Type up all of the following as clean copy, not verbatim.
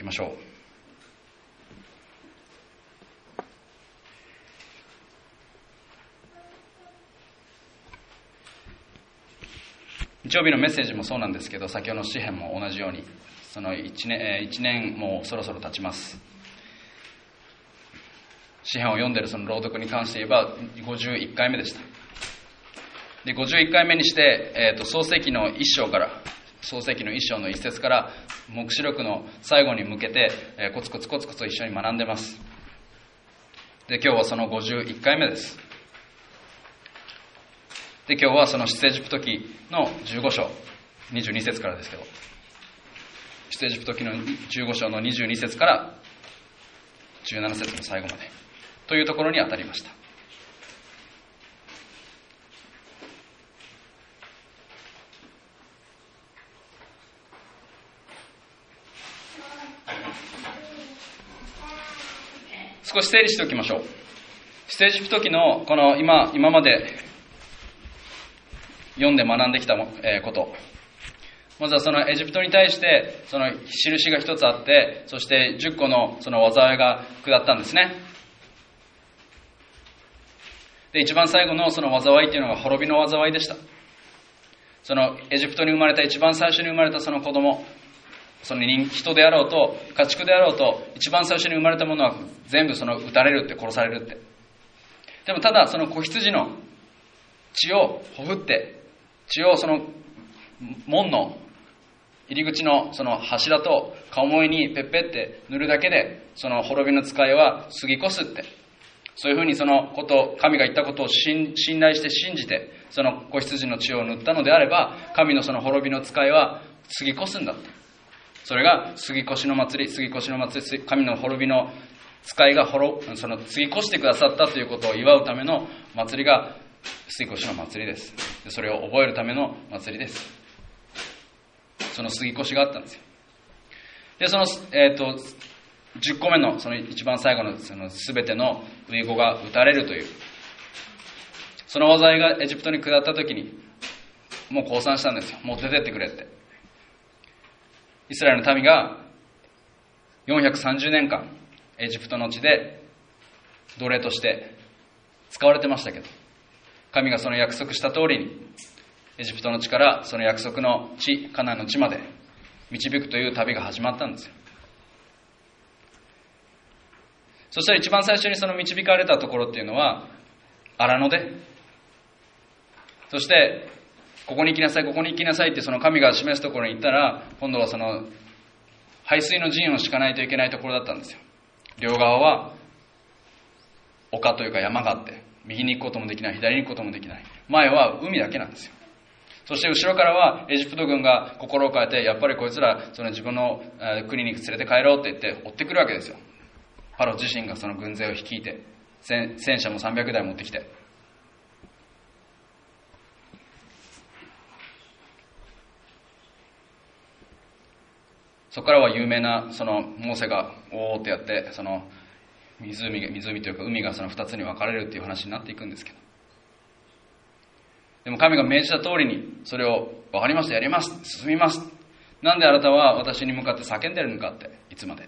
ましょう。日曜日のメッセージもそうなんですけど、先ほどの詩編も同じように、その1年もうそろそろ経ちます。詩編を読んでいるその朗読に関して言えば51回目でした。で、51回目にして、創世記の1章の1節から黙示録の最後に向けて、コツコツ一緒に学んでます。で、今日はその51回目です。で、今日はその出エジプト記の15章22節からですけど、出エジプト記の15章の22節から17節の最後までというところに当たりました。少し整理しておきましょう。出エジプト記のこの今まで読んで学んできたこと、まずはそのエジプトに対してその印が一つあって、そして10個のその災いが下ったんですね。で、一番最後のその災いっていうのが滅びの災いでした。そのエジプトに生まれた一番最初に生まれたその子供、その人であろうと家畜であろうと、一番最初に生まれたものは全部その撃たれるって、殺されるって。でもただその子羊の血をほふって、血をその門の入り口のその柱と顔面にペッペって塗るだけで、その滅びの使いは過ぎ越すって、そういうふうにそのこと、神が言ったことを信頼して信じて、その子羊の血を塗ったのであれば、神のその滅びの使いは過ぎ越すんだって。それが過ぎ越しの祭り、神の滅びの使いがその過ぎ越してくださったということを祝うための祭りが過ぎ越しの祭りです。それを覚えるための祭りです。その過ぎ越しがあったんですよ。で、その、10個目のその一番最後のその全ての遺語が打たれるという、その災いがエジプトに下った時にもう降参したんですよ。もう出てってくれって。イスラエルの民が430年間エジプトの地で奴隷として使われてましたけど、神がその約束した通りにエジプトの地からその約束の地、カナンの地まで導くという旅が始まったんですよ。そしたら一番最初にその導かれたところっていうのは荒野で、そしてここに行きなさい、ここに行きなさいってその神が示すところに行ったら、今度はその排水の陣を敷かないといけないところだったんですよ。両側は丘というか山があって、右に行くこともできない、左に行くこともできない。前は海だけなんですよ。そして後ろからはエジプト軍が心を変えて、やっぱりこいつらその自分の国に連れて帰ろうって言って追ってくるわけですよ。パロ自身がその軍勢を率いて、戦車も300台持ってきて、そこからは有名なそのモーセがおーってやって、その湖というか海がその2つに分かれるっていう話になっていくんですけど、でも神が命じた通りにそれを分かりました、やります、進みます、なんであなたは私に向かって叫んでるのかって、いつまで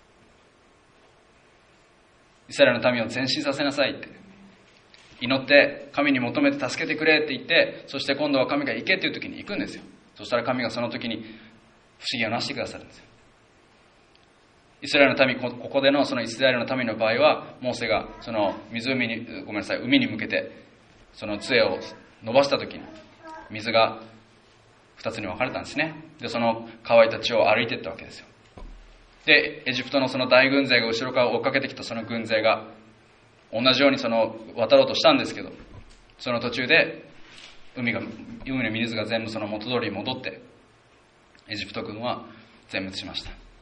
イスラエルの民を前進させなさいって祈って神に求めて助けてくれって言って、そして今度は神が行けっていう時に行くんですよ。そしたら神がその時に不思議をなしてくださるんですよ。イスラエルの民、ここでのそのイスラエルの民の場合は、モーセがその海に向けてその杖を伸ばした時に水が2つに分かれたんですね。で、その乾いた地を歩いていったわけですよ。で、エジプトのその大軍勢が後ろから追っかけてきたその軍勢が同じようにその渡ろうとしたんですけど、その途中で海の水が全部その元通りに戻ってエジプト軍は全滅しました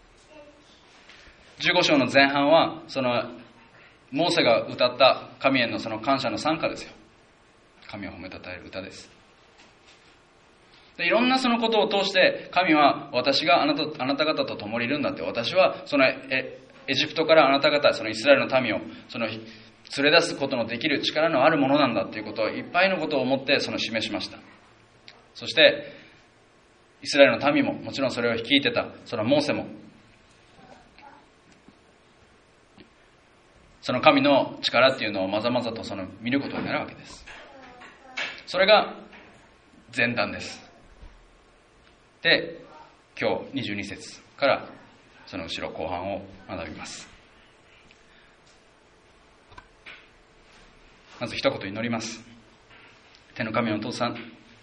。15章の前半はそのモーセが歌った神へのその感謝の賛歌ですよ。神を褒めたたえる歌です。で、いろんなそのことを通して神は、私があなた方と共にいるんだって、私はそのエジプトからあなた方、そのイスラエルの民をその連れ出すことのできる力のあるものなんだっていうことを、いっぱいのことを思ってその示しました。そしてイスラエルの民も、もちろんそれを率いてたそのモーセも、 その神の力っていうのをまざまざと見ることになるわけです。それが前段です。で、今日22節からその後ろ後半を学びます。まず一言祈ります。天の神のお父さん、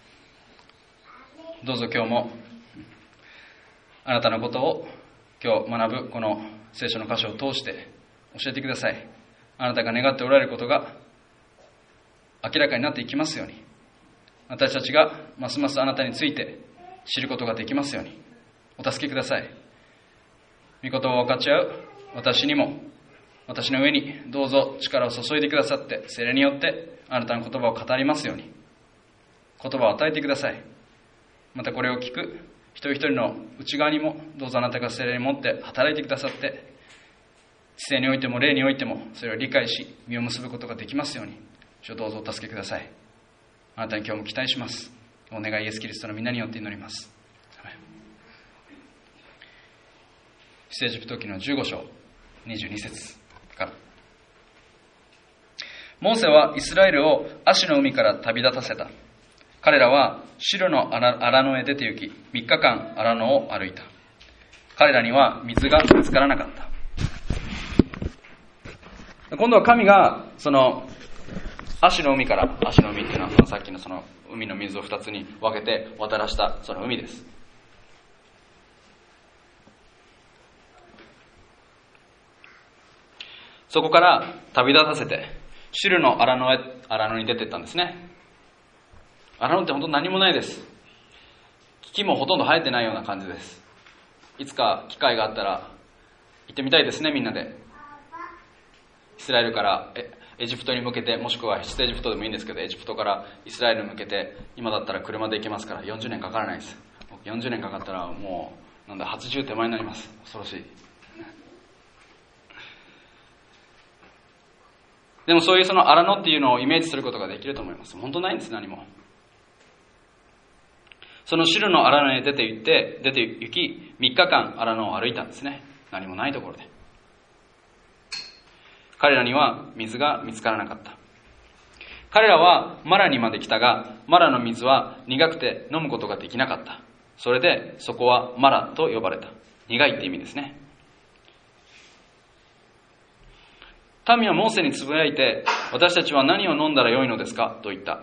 どうぞ今日もあなたのことを今日学ぶこの聖書の箇所を通して教えてください。あなたが願っておられることが明らかになっていきますように、私たちがますますあなたについて知ることができますようにお助けください。御言葉を分かち合う私にも、私の上にどうぞ力を注いでくださって、聖霊によってあなたの言葉を語りますように言葉を与えてください。またこれを聞く一人一人の内側にもどうぞあなたが聖霊に持って働いてくださって、知性においても霊においてもそれを理解し実を結ぶことができますように、主をどうぞお助けください。あなたに今日も期待します。お願いイエスキリストの皆によって祈ります。出エジプト記の15章22節から。モーセはイスラエルをアシの海から旅立たせた。彼らはシロの荒野へ出て行き、3日間荒野を歩いた。彼らには水が見つからなかった。今度は神がそのアシの海から、アシの海っていうのはさっきのその海の水を2つに分けて渡らしたその海です。そこから旅立たせてシルの荒野に出ていったんですね。荒野って本当に何もないです。木もほとんど生えてないような感じです。いつか機会があったら行ってみたいですね、みんなで。イスラエルからエジプトに向けて、もしくは出エジプトでもいいんですけど、エジプトからイスラエルに向けて今だったら車で行けますから40年かからないです。40年かかったらもう80手前になります。恐ろしい。でもそういうその荒野っていうのをイメージすることができると思います。本当ないんです、何も。そのシルの荒野に出て行き、3日間荒野を歩いたんですね。何もないところで。彼らには水が見つからなかった。彼らはマラにまで来たが、マラの水は苦くて飲むことができなかった。それでそこはマラと呼ばれた。苦いって意味ですね。民はモーセにつぶやいて、私たちは何を飲んだらよいのですかと言った。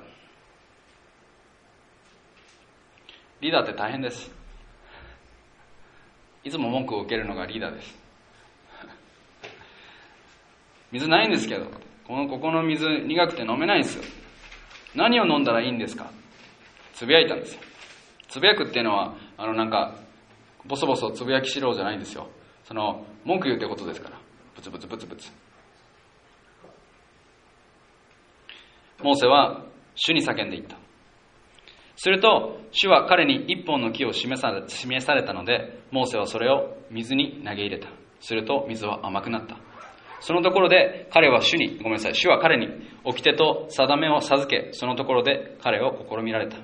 リーダーって大変です。いつも文句を受けるのがリーダーです。水ないんですけど、ここの水苦くて飲めないんですよ。何を飲んだらいいんですか、つぶやいたんですよ。つぶやくっていうのはボソボソつぶやきしろじゃないんですよ。文句言うってことですから。ブツブツブツブツ。モーセは主に叫んでいった。すると主は彼に一本の木を示されたので、モーセはそれを水に投げ入れた。すると水は甘くなった。そのところで主は彼に掟と定めを授け、そのところで彼を試みられた。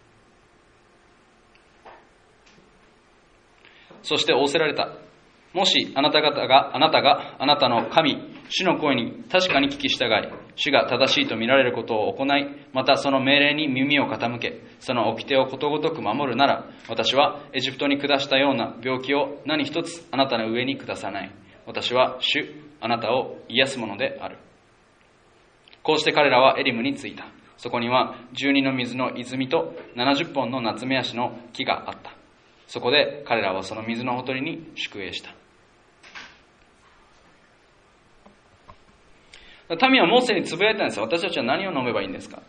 そして仰せられた。もしあなたがあなたの神主の声に確かに聞き従い、主が正しいと見られることを行い、またその命令に耳を傾け、その掟をことごとく守るなら、私はエジプトに下したような病気を何一つあなたの上に下さない。私は主、あなたを癒すものである。こうして彼らはエリムに着いた。そこには12の水の泉と70本のナツメヤシの木があった。そこで彼らはその水のほとりに宿営した。民はモーセにつぶやいたんですよ。私たちは何を飲めばいいんですか。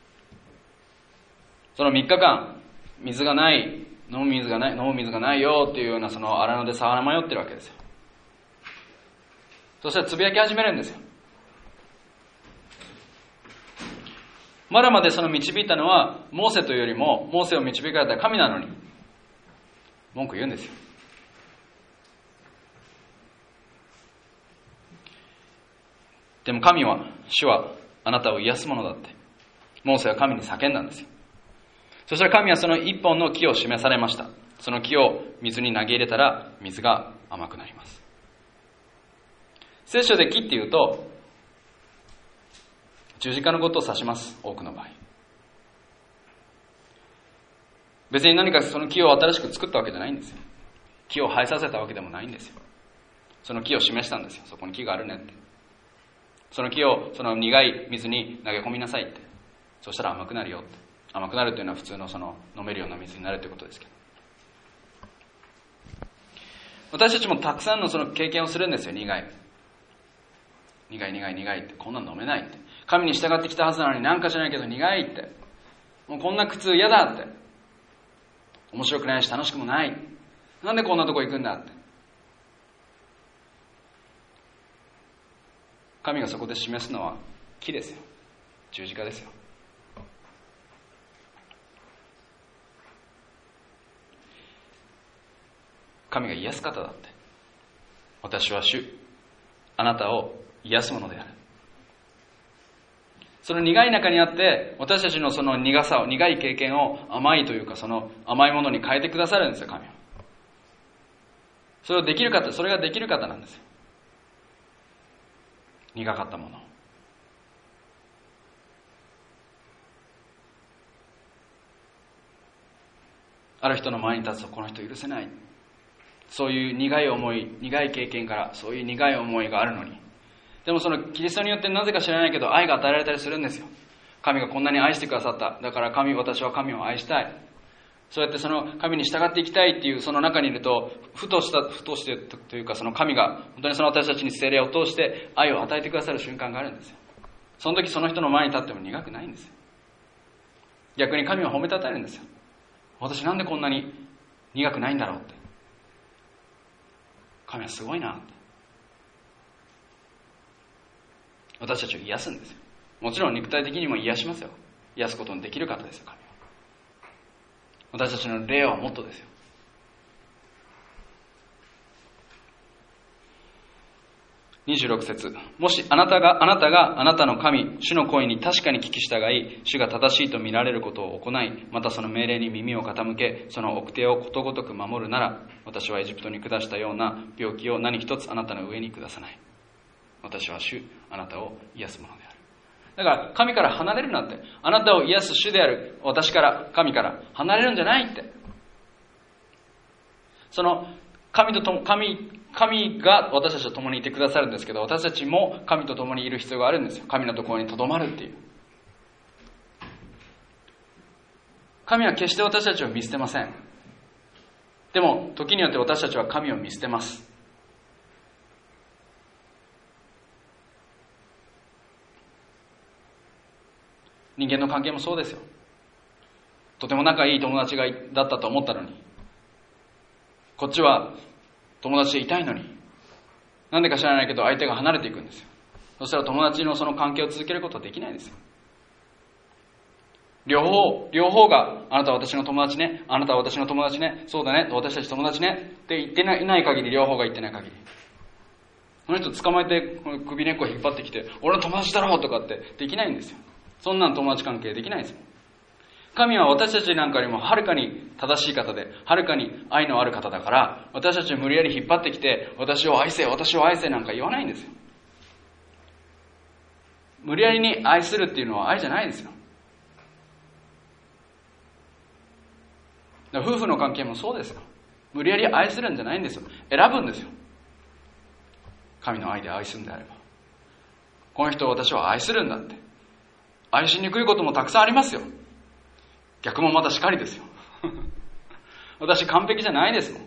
その3日間水がない、飲む水がないよっていうようなその荒野でさまよってるわけですよ。そしたらつぶやき始めるんですよ。まだまでその導いたのはモーセというよりも、モーセを導かれた神なのに文句言うんですよ。でも主はあなたを癒すものだってモーセは神に叫んだんですよ。そしたら神はその一本の木を示されました。その木を水に投げ入れたら水が甘くなります。 聖書で木っていうと十字架のことを指します。多くの場合、別に何かその木を新しく作ったわけじゃないんですよ。木を生えさせたわけでもないんですよ。その木を示したんですよ。そこに木があるねって。その木をその苦い水に投げ込みなさいって。そしたら甘くなるよって。甘くなるというのは普通のその飲めるような水になるということですけど、私たちもたくさんのその経験をするんですよ。苦いってこんなの飲めないって。神に従ってきたはずなのになんかじゃないけど苦いって。もうこんな苦痛嫌だって。面白くないし楽しくもない。なんでこんなとこ行くんだって。神がそこで示すのは木ですよ。十字架ですよ。神が癒す方だって。私は主、あなたを癒すものである。その苦い中にあって、私たちのその苦さを、苦い経験を甘いというか、その甘いものに変えてくださるんですよ、神は。それができる方なんですよ。苦かったものを。ある人の前に立つと、この人許せない。そういう苦い思い、苦い経験からそういう苦い思いがあるのに、でもそのキリストによってなぜか知らないけど愛が与えられたりするんですよ。神がこんなに愛してくださった。だから私は神を愛したい。そうやってその神に従っていきたいっていうその中にいると、ふとしてというか、その神が本当にその私たちに聖霊を通して愛を与えてくださる瞬間があるんですよ。その時その人の前に立っても苦くないんですよ。逆に神を褒めたたえるんですよ。私なんでこんなに苦くないんだろうって。神はすごいなって。私たちを癒すんですよ。もちろん肉体的にも癒しますよ。癒すことのできる方ですよ、神は。私たちの霊はもっとですよ。26節、もしあなたがあなたの神、主の声に確かに聞き従い、主が正しいと見られることを行い、またその命令に耳を傾け、その掟をことごとく守るなら、私はエジプトに下したような病気を何一つあなたの上に下さない。私は主、あなたを癒すものである。だから神から離れるなって。あなたを癒す主である私から、神から離れるんじゃないって。その神が私たちと共にいてくださるんですけど、私たちも神と共にいる必要があるんですよ。神のところにとどまるっていう。神は決して私たちを見捨てません。でも時によって私たちは神を見捨てます。人間の関係もそうですよ。とても仲いい友達だったと思ったのに、こっちは友達でいたいのに、なんでか知らないけど相手が離れていくんですよ。そしたら友達のその関係を続けることはできないんですよ。両方があなたは私の友達ね、あなたは私の友達ね、そうだね、私たち友達ねって言ってない限り、両方が言ってない限り、この人捕まえて首根っこ引っ張ってきて、俺の友達だろとかってできないんですよ。そんな友達関係できないですよ。神は私たちなんかよりもはるかに正しい方で、はるかに愛のある方だから、私たちを無理やり引っ張ってきて、私を愛せなんか言わないんですよ。無理やりに愛するっていうのは愛じゃないですよ。夫婦の関係もそうですよ。無理やり愛するんじゃないんですよ。選ぶんですよ。神の愛で愛するんであれば、この人を私は愛するんだって。愛しにくいこともたくさんありますよ。逆もまたしかりですよ。私完璧じゃないですもん。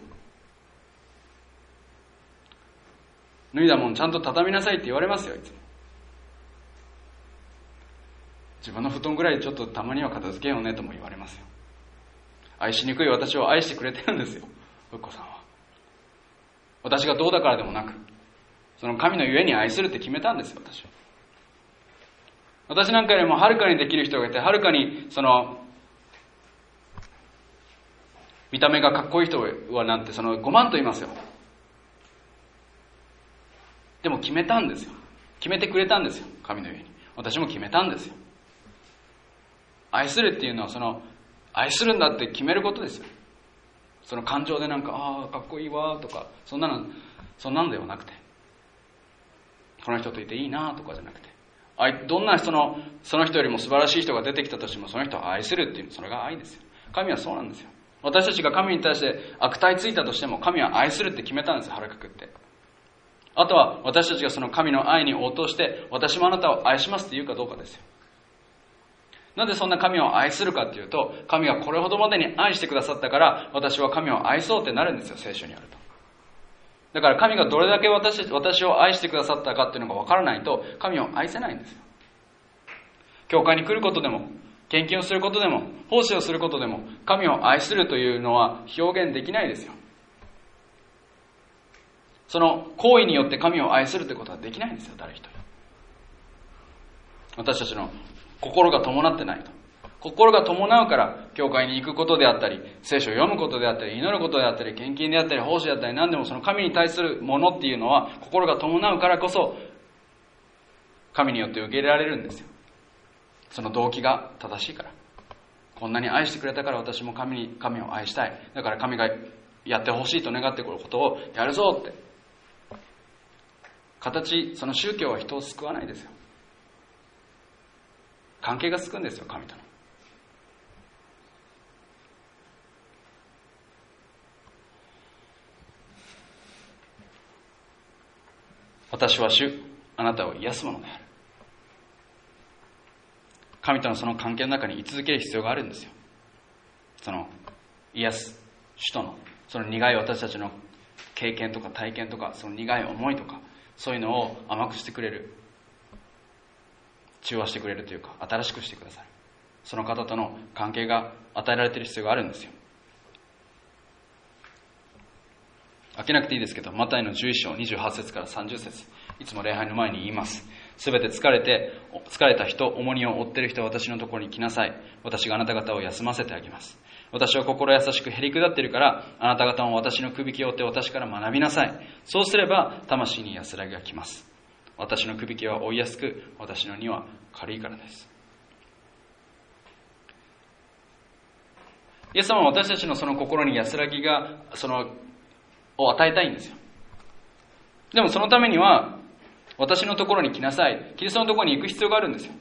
脱いだもんちゃんと畳みなさいって言われますよ、いつも。自分の布団ぐらいちょっとたまには片付けようねとも言われますよ。愛しにくい私を愛してくれてるんですよ、ふっこさんは。私がどうだからでもなく、その神のゆえに愛するって決めたんですよ、私は。私なんかよりもはるかにできる人がいて、はるかにその見た目がかっこいい人はなんて5万と言いますよ。でも決めたんですよ。決めてくれたんですよ、神のゆえに。私も決めたんですよ。愛するっていうのは愛するんだって決めることですよ。その感情でなんかかっこいいわとかそんなのではなくて、 この人といていいなとかじゃなくて、どんなその人よりも素晴らしい人が出てきたとしてもその人を愛するっていう、それが愛ですよ。神はそうなんですよ。私たちが神に対して悪態ついたとしても神は愛するって決めたんですよ、腹くくって。あとは私たちがその神の愛に応答して私もあなたを愛しますって言うかどうかですよ。なんでそんな神を愛するかっていうと、神がこれほどまでに愛してくださったから私は神を愛そうってなるんですよ、聖書にあると。だから神がどれだけ私を愛してくださったかっていうのが分からないと神を愛せないんですよ。教会に来ることでも献金をすることでも奉仕をすることでも神を愛するというのは表現できないですよ。その行為によって神を愛するということはできないんですよ、誰一人。私たちの心が伴ってないと。心が伴うから教会に行くことであったり、聖書を読むことであったり、祈ることであったり、献金であったり、奉仕であったり、何でもその神に対するものっていうのは心が伴うからこそ神によって受け入れられるんですよ。その動機が正しいから。こんなに愛してくれたから私も神を愛したい。だから神がやってほしいと願ってくることをやるぞって。その宗教は人を救わないですよ。関係が救うんですよ、神との。私は主、あなたを癒すものである。神とのその関係の中に居続ける必要があるんですよ。その癒す主とのその苦い私たちの経験とか体験とか、その苦い思いとか、そういうのを甘くしてくれる、中和してくれるというか、新しくしてくださる、その方との関係が与えられている必要があるんですよ。開けなくていいですけど、マタイの11章28節から30節、いつも礼拝の前に言います。すべて疲れた人、重荷を負っている人は私のところに来なさい。私があなた方を休ませてあげます。私は心優しくへり下っているから、あなた方も私のくびきを負って私から学びなさい。そうすれば魂に安らぎが来ます。私のくびきは負いやすく、私の荷は軽いからです。イエス様は私たちのその心に安らぎがを与えたいんですよ。でもそのためには私のところに来なさい、キリストのところに行く必要があるんですよ。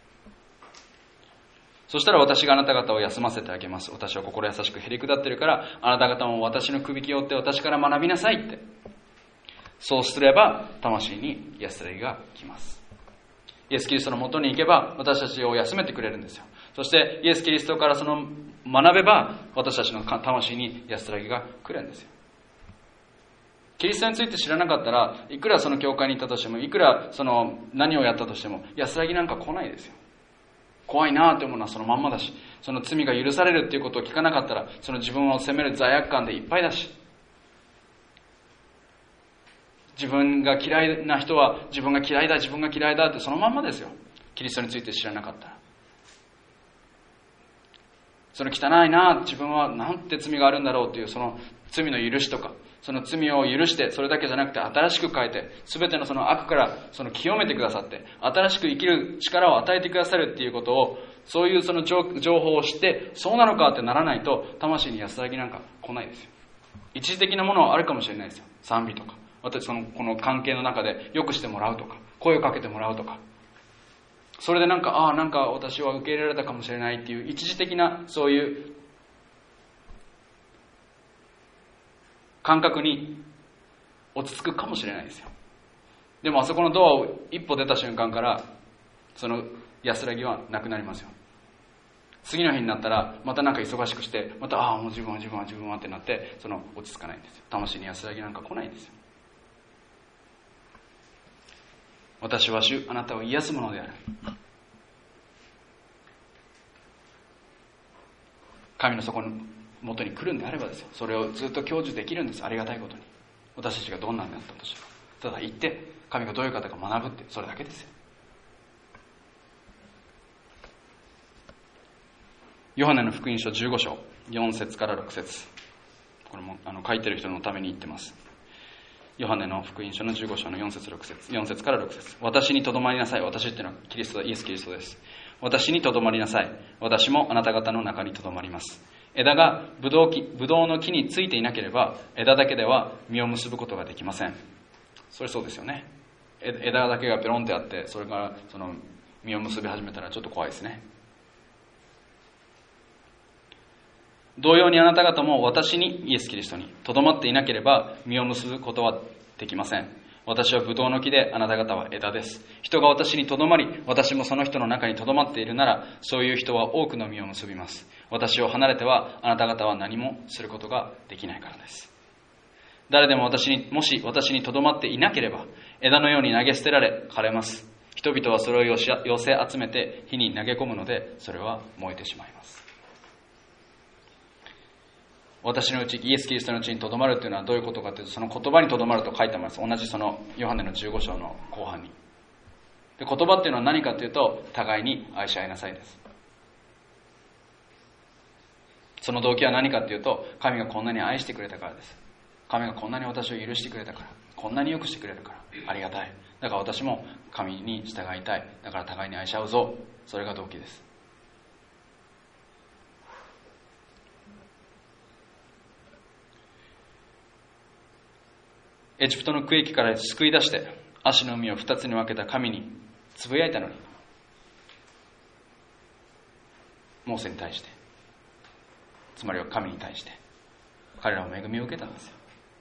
そしたら私があなた方を休ませてあげます。私は心優しくへり下っているから、あなた方も私のくびきを負って私から学びなさいって。そうすれば魂に安らぎが来ます。イエス・キリストのもとに行けば私たちを休めてくれるんですよ。そしてイエス・キリストから学べば私たちの魂に安らぎが来るんですよ。キリストについて知らなかったら、いくらその教会に行ったとしても、いくら何をやったとしても安らぎなんか来ないですよ。怖いなって思うのはそのまんまだし、その罪が許されるっていうことを聞かなかったら、その自分を責める罪悪感でいっぱいだし、自分が嫌いな人は自分が嫌いだってそのまんまですよ。キリストについて知らなかったら、その汚いな、自分はなんて罪があるんだろうっていうその罪の許しとか、その罪を許して、それだけじゃなくて新しく変えて、全てのその悪から清めてくださって、新しく生きる力を与えてくださるっていうことを、そういうその情報を知って、そうなのかってならないと魂に安らぎなんか来ないですよ。一時的なものはあるかもしれないですよ。賛美とか、私この関係の中で良くしてもらうとか、声をかけてもらうとか、それでなんか私は受け入れられたかもしれないっていう一時的なそういう感覚に落ち着くかもしれないですよ。でもあそこのドアを一歩出た瞬間からその安らぎはなくなりますよ。次の日になったらまたなんか忙しくして、またもう自分はってなって、落ち着かないんですよ。魂に安らぎなんか来ないんですよ。私は主、あなたを癒すものである。神の底の元に来るんであればですよ、それをずっと享受できるんです。ありがたいことに、私たちがどんなになったとしても、ただ行って神がどういう方か学ぶって、それだけですよ。ヨハネの福音書15章4節から6節、これも書いてる人のために言ってます。ヨハネの福音書の15章の4節から6節、私にとどまりなさい。私っていうのはイエス・キリストです。私にとどまりなさい。私もあなた方の中にとどまります。枝がブドウの木についていなければ、枝だけでは実を結ぶことができません。それそうですよね。 枝だけがペロンってあって、それからその実を結び始めたらちょっと怖いですね。同様にあなた方も私に、イエス・キリストにとどまっていなければ実を結ぶことはできません。私はブドウの木で、あなた方は枝です。人が私にとどまり、私もその人の中にとどまっているなら、そういう人は多くの実を結びます。私を離れてはあなた方は何もすることができないからです。誰でももし私にとどまっていなければ、枝のように投げ捨てられ枯れます。人々はそれを寄せ集めて火に投げ込むので、それは燃えてしまいます。私のうち、イエス・キリストのうちにとどまるというのはどういうことかというと、その言葉にとどまると書いてます。同じそのヨハネの15章の後半に。で、言葉っていうのは何かというと、互いに愛し合いなさいです。その動機は何かというと、神がこんなに愛してくれたからです。神がこんなに私を許してくれたから、こんなに良くしてくれるから、ありがたい。だから私も神に従いたい。だから互いに愛し合うぞ。それが動機です。エジプトの区域から救い出して、足の海を二つに分けた神につぶやいたのに、モーセに対して、つまりは神に対して、彼らは恵みを受けたんですよ。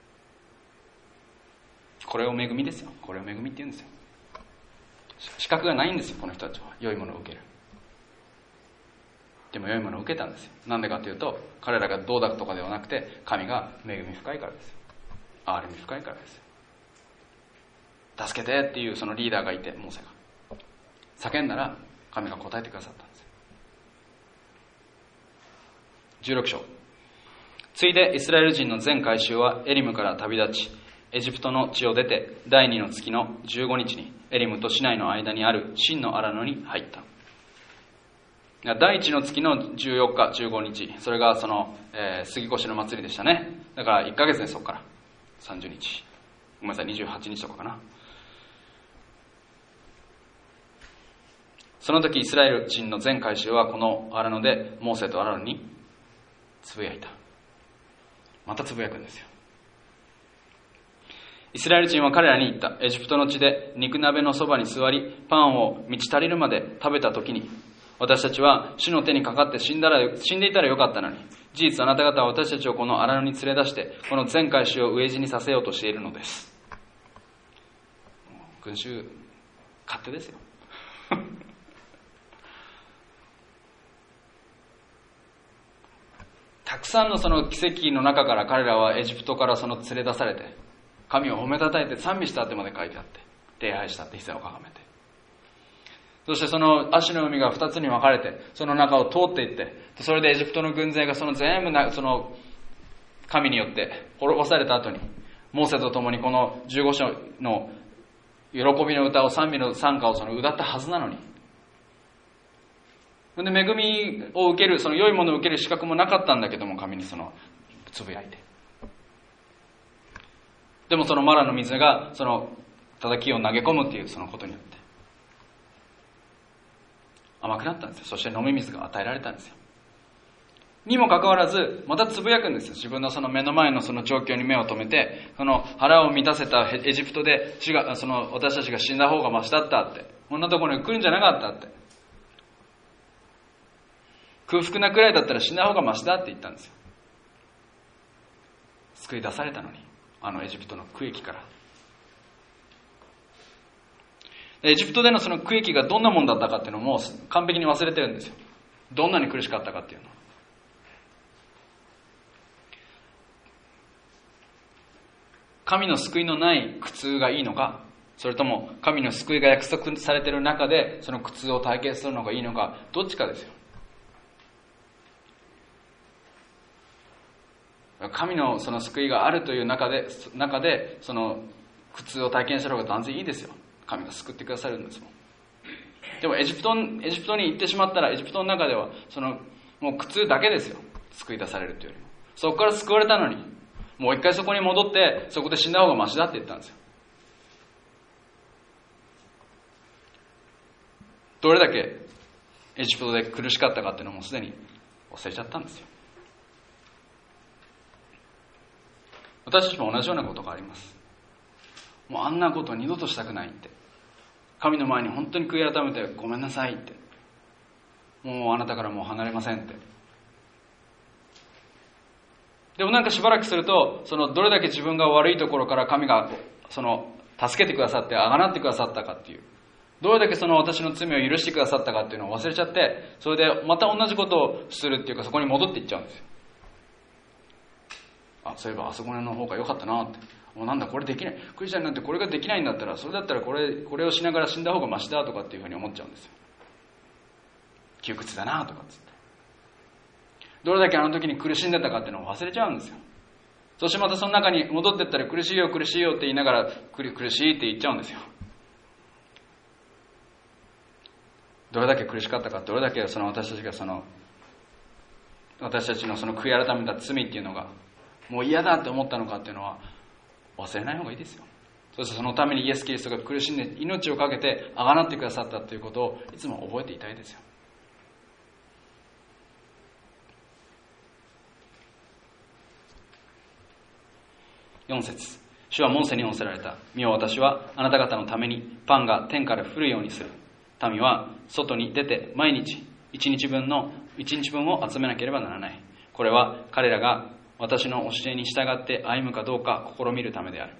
これを恵みですよ。これを恵みって言うんですよ。資格がないんですよ、この人たちは。良いものを受ける。でも良いものを受けたんですよ。なんでかというと、彼らがどうだとかではなくて、神が恵み深いからですよ。憐れみ深いからですよ。助けてっていうそのリーダーがいて、モーセが叫んだら神が答えてくださったんですよ。16章。ついでイスラエル人の全会衆はエリムから旅立ち、エジプトの地を出て、第2の月の15日にエリムとシナイの間にあるシンの荒野に入った。第1の月の14日15日、それがその、杉越の祭りでしたね。だから1ヶ月です。そこから30日、ごめんなさい、28日とかかな。その時イスラエル人の全会衆はこの荒野でモーセとアロンにつぶやいた。またつぶやくんですよ。イスラエル人は彼らに言った。エジプトの地で肉鍋のそばに座り、パンを満ち足りるまで食べた時に、私たちは主の手にかかって死んでいたらよかったのに、事実あなた方は私たちをこの荒野に連れ出して、この全会衆を飢え死にさせようとしているのです。群衆勝手ですよ。たくさんのその奇跡の中から彼らはエジプトからその連れ出されて、神を褒めたたえて賛美したってまで書いてあって、礼拝したって膝をかがめて、そしてその足の海が2つに分かれて、その中を通っていって、それでエジプトの軍勢がその全部その神によって滅ぼされた後に、モーセと共にこの15章の喜びの歌を、賛美の賛歌をその歌ったはずなのに、で恵みを受ける、その良いものを受ける資格もなかったんだけども、神にそのつぶやいて、でもそのマラの水がそのただ木を投げ込むっていうそのことによって甘くなったんですよ。そして飲み水が与えられたんですよ。にもかかわらずまたつぶやくんですよ。自分のその目の前のその状況に目を留めて、その腹を満たせたエジプトでその私たちが死んだ方がマシだったって、こんなところに来るんじゃなかったって、空腹なくらいだったら死んだ方がマシだって言ったんですよ。救い出されたのに、あのエジプトの区域から。エジプトでのその区域がどんなもんだったかっていうのも完璧に忘れてるんですよ。どんなに苦しかったかっていうの。神の救いのない苦痛がいいのか、それとも神の救いが約束されている中でその苦痛を体験するのがいいのか、どっちかですよ。神のその救いがあるという中でその苦痛を体験した方が断然いいですよ。神が救ってくださるんですもん。でもエジプトに行ってしまったら、エジプトの中ではそのもう苦痛だけですよ。救い出されるというよりも、そこから救われたのにもう一回そこに戻ってそこで死んだ方がマシだって言ったんですよ。どれだけエジプトで苦しかったかっていうのもすでに忘れちゃったんですよ。私たちも同じようなことがあります。 もうあんなこと二度としたくないって、神の前に本当に悔い改めてごめんなさいって、もうあなたからもう離れませんって。でもなんかしばらくすると、そのどれだけ自分が悪いところから神がその助けてくださってあがなってくださったかっていう、どれだけその私の罪を許してくださったかっていうのを忘れちゃって、それでまた同じことをするっていうか、そこに戻っていっちゃうんですよ。そういえばあそこの方が良かったなって、もうなんだこれできない、クリスチャンなんてこれができないんだったら、それだったらこれをしながら死んだ方がマシだとかっていうふうに思っちゃうんですよ。窮屈だなとかっつって、どれだけあの時に苦しんでたかっていうのを忘れちゃうんですよ。そしてまたその中に戻ってったら、苦しいよ苦しいよって言いながら苦しいって言っちゃうんですよ。どれだけ苦しかったか、どれだけその私たちが私たちのその悔い改めた罪っていうのがもう嫌だって思ったのかっていうのは忘れない方がいいですよ。そしてそのためにイエス・キリストが苦しんで命を懸けてあがなってくださったということをいつも覚えていたいですよ。4節、主はモーセに仰せられた。見よ、私はあなた方のためにパンが天から降るようにする。民は外に出て毎日1日分を集めなければならない。これは彼らが私の教えに従って歩むかどうか試みるためである。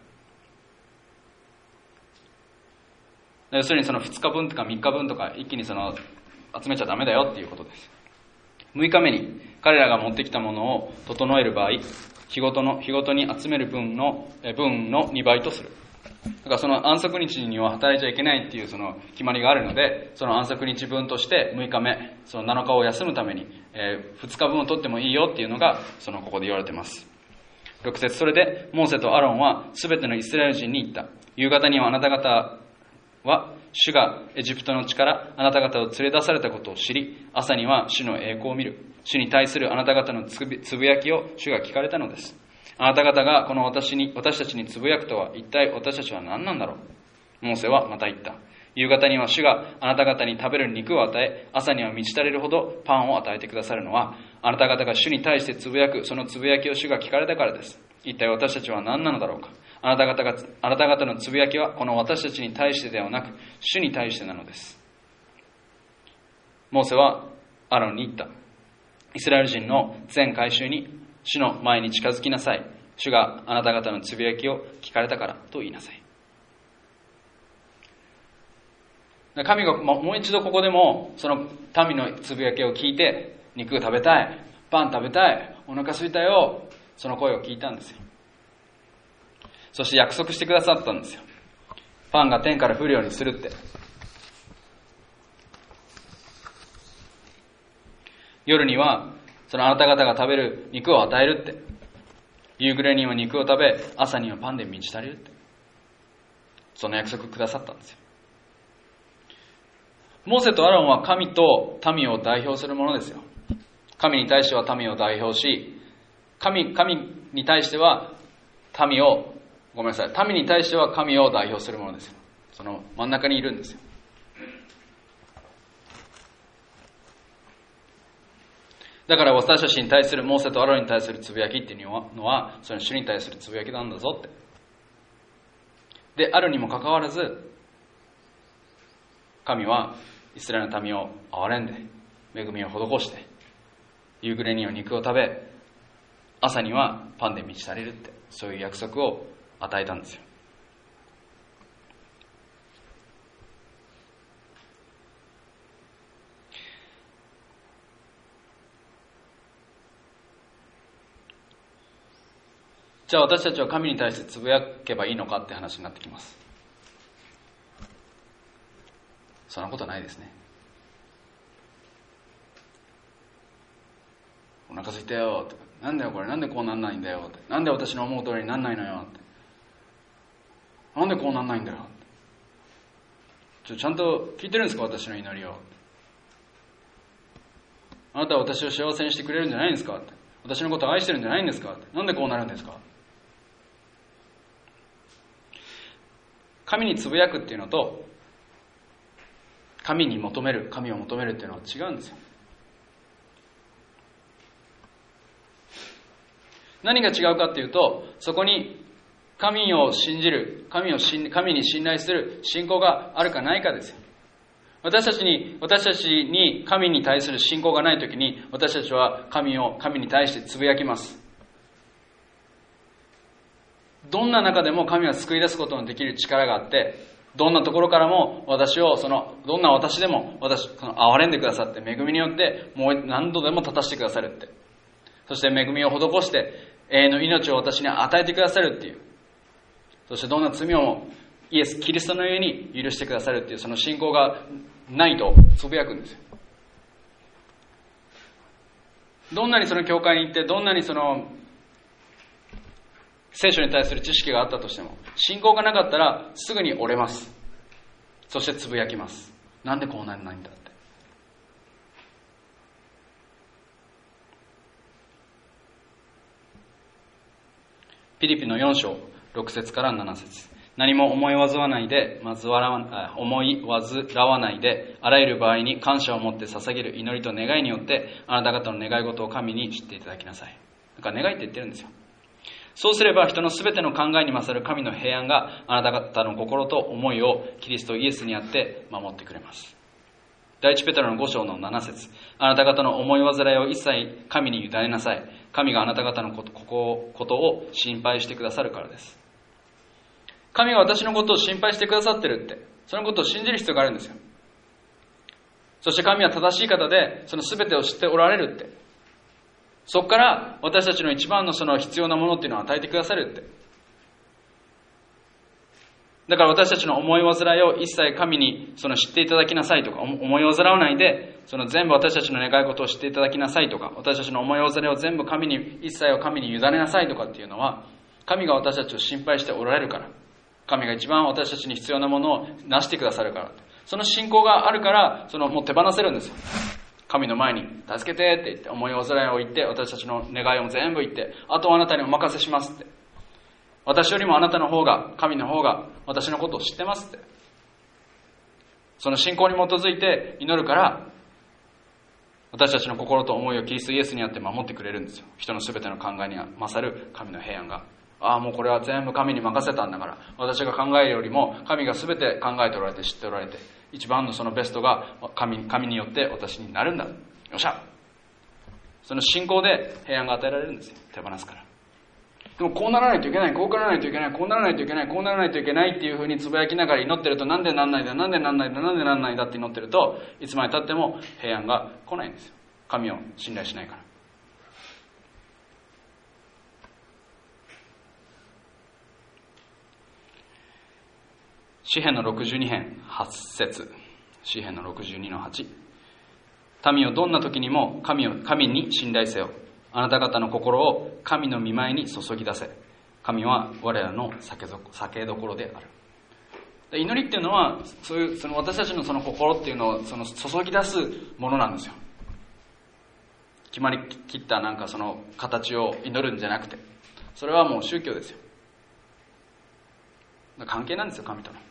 要するにその2日分とか3日分とか一気に集めちゃダメだよっていうことです。6日目に彼らが持ってきたものを整える場合、日ごとに集める分の2倍とする。だからその安息日には働いちゃいけないっていうその決まりがあるので、その安息日分として6日目、その7日を休むために2日分を取ってもいいよっていうのがここで言われています。6節、それでモーセとアロンはすべてのイスラエル人に言った。夕方にはあなた方は主がエジプトの地からあなた方を連れ出されたことを知り、朝には主の栄光を見る。主に対するあなた方のつぶやきを主が聞かれたのです。あなた方がこの私たちにつぶやくとは一体私たちは何なんだろう。モーセはまた言った。夕方には主があなた方に食べる肉を与え、朝には満ち足れるほどパンを与えてくださるのは、あなた方が主に対してつぶやくそのつぶやきを主が聞かれたからです。一体私たちは何なのだろうか。あなた方のつぶやきはこの私たちに対してではなく主に対してなのです。モーセはアロンに言った。イスラエル人の全会衆に主の前に近づきなさい。主があなた方のつぶやきを聞かれたからと言いなさい。神がもう一度ここでもその民のつぶやきを聞いて、肉食べたい、パン食べたい、お腹空いたよ、その声を聞いたんですよ。そして約束してくださったんですよ。パンが天から降るようにするって。夜にはそのあなた方が食べる肉を与えるって。夕暮れには肉を食べ、朝にはパンで満ち足りるって。その約束くださったんですよ。モーセとアロンは神と民を代表するものですよ。神に対しては民を代表し、神に対しては民に対しては神を代表するものですよ。その真ん中にいるんですよ。だから私たちに対するモーセとアロンに対するつぶやきっていうのはその主に対するつぶやきなんだぞって。であるにもかかわらず、神はイスラエルの民を憐れんで恵みを施して、夕暮れには肉を食べ、朝にはパンで満ち足りるって、そういう約束を与えたんですよ。じゃあ私たちは神に対してつぶやけばいいのかって話になってきます。そんなことないですね。お腹空いたよとか、なんだよこれ、なんでこうなんないんだよって、なんで私の思う通りになんないのよって、なんでこうなんないんだよって、ちゃんと聞いてるんですか私の祈りを。あなたは私を幸せにしてくれるんじゃないんですかって、私のことを愛してるんじゃないんですかって、なんでこうなるんですか。神につぶやくっていうのと神を求めるっていうのは違うんですよ。何が違うかっていうと、そこに神を信じる、神に信頼する信仰があるかないかですよ。私たちに神に対する信仰がないときに、私たちは神に対してつぶやきます。どんな中でも神は救い出すことのできる力があって、どんなところからもどんな私でも憐れんでくださって、恵みによってもう何度でも立たせてくださるって。そして恵みを施して永遠の命を私に与えてくださるっていう。そしてどんな罪をもイエス・キリストのゆえに許してくださるっていう、その信仰がないとつぶやくんですよ。どんなにその教会に行って、どんなにその聖書に対する知識があったとしても、信仰がなかったらすぐに折れます。そしてつぶやきます。なんでこうならないんだって。ピリピの4章6節から7節。何も思い煩わないで、あらゆる場合に感謝を持って捧げる祈りと願いによって、あなた方の願い事を神に知っていただきなさい。だから願いって言ってるんですよ。そうすれば人のすべての考えに勝る神の平安があなた方の心と思いをキリストイエスにあって守ってくれます。第一ペテロの5章の7節。あなた方の思い煩いを一切神に委ねなさい。神があなた方のことを心配してくださるからです。神が私のことを心配してくださってるって、そのことを信じる必要があるんですよ。そして神は正しい方で、その全てを知っておられるって。そこから私たちの一番のその必要なものっていうのを与えてくださるって。だから私たちの思い煩いを一切神にその知っていただきなさいとか、思い煩わないで、その全部私たちの願い事を知っていただきなさいとか、私たちの思い煩いを全部一切を神に委ねなさいとかっていうのは、神が私たちを心配しておられるから。神が一番私たちに必要なものをなしてくださるから。その信仰があるから、もう手放せるんですよ。神の前に助けてって言って、思い煩いを言って、私たちの願いを全部言って、あとはあなたにお任せしますって。私よりもあなたの方が、神の方が私のことを知ってますって。その信仰に基づいて祈るから、私たちの心と思いをキリストイエスにあって守ってくれるんですよ。人のすべての考えに勝る神の平安が。もうこれは全部神に任せたんだから、私が考えるよりも神が全て考えておられて知っておられて、一番のそのベストが神によって私になるんだ。よっしゃ。その信仰で平安が与えられるんですよ。手放すから。でもこうならないといけない、こうならないといけない、こうならないといけない、こうならないといけないっていうふうにつぶやきながら祈ってると、なんでなんないだ、なんでなんないだ、なんでなんないだって祈ってると、いつまで経っても平安が来ないんですよ。神を信頼しないから。詩編の62編8節。詩編の62の8。民をどんな時にも神に信頼せよ。あなた方の心を神の御前に注ぎ出せ。神は我らの酒どころである。祈りっていうのは、その私たちのその心っていうのを注ぎ出すものなんですよ。決まりきったなんかその形を祈るんじゃなくて、それはもう宗教ですよ。関係なんですよ、神との。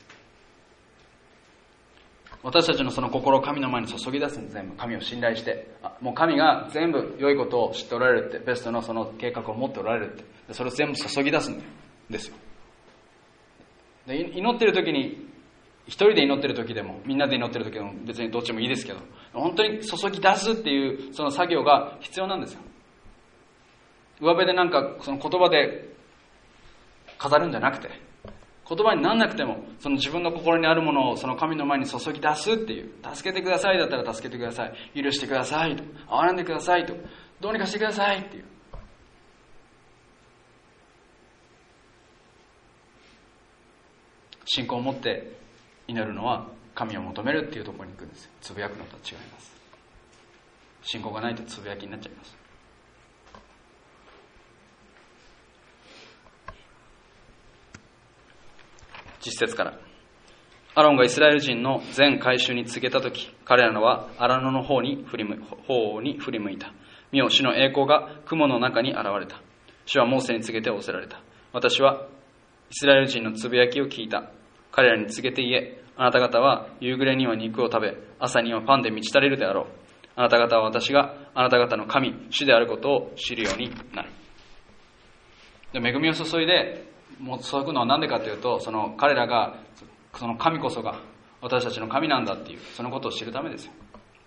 私たちのその心を神の前に注ぎ出すんです。全部神を信頼して、もう神が全部良いことを知っておられるって、ベストのその計画を持っておられるって、それを全部注ぎ出すんですよ。で、祈ってる時に、一人で祈ってる時でもみんなで祈ってる時でも別にどっちもいいですけど、本当に注ぎ出すっていうその作業が必要なんですよ。上辺でなんかその言葉で飾るんじゃなくて、言葉にならなくても、その自分の心にあるものをその神の前に注ぎ出すっていう、助けてくださいだったら助けてください、許してくださいと、憐れんでくださいと、どうにかしてくださいっていう、信仰を持って祈るのは神を求めるっていうところに行くんですよ。つぶやくのとは違います。信仰がないとつぶやきになっちゃいます。10節から。アロンがイスラエル人の全会衆に告げたとき、彼らは荒野の方に振り向いた。見よ、主の栄光が雲の中に現れた。主はモーセに告げて仰せられた。私はイスラエル人のつぶやきを聞いた。彼らに告げて言え、あなた方は夕暮れには肉を食べ、朝にはパンで満ち足れるであろう。あなた方は私があなた方の神、主であることを知るようになる。恵みを注いでもう注ぐのは何でかというと、その彼らがその神こそが私たちの神なんだっていう、そのことを知るためですよ。